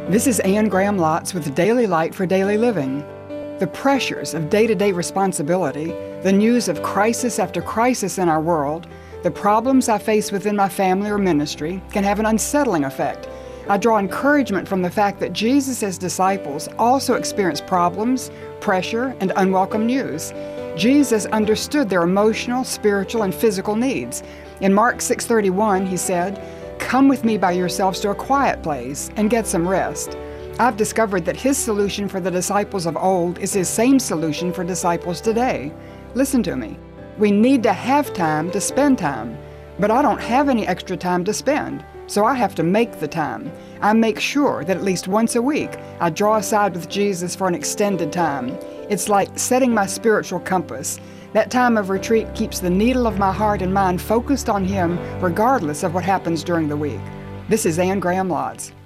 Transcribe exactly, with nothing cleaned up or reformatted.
This is Anne Graham Lotz with Daily Light for Daily Living. The pressures of day-to-day responsibility, the news of crisis after crisis in our world, the problems I face within my family or ministry can have an unsettling effect. I draw encouragement from the fact that Jesus' disciples also experienced problems, pressure, and unwelcome news. Jesus understood their emotional, spiritual, and physical needs. In Mark six thirty-one, he said, "Come with me by yourselves to a quiet place and get some rest." I've discovered that his solution for the disciples of old is his same solution for disciples today. Listen to me. We need to have time to spend time, but I don't have any extra time to spend, so I have to make the time. I make sure that at least once a week I draw aside with Jesus for an extended time. It's like setting my spiritual compass. That time of retreat keeps the needle of my heart and mind focused on Him regardless of what happens during the week. This is Anne Graham Lotz.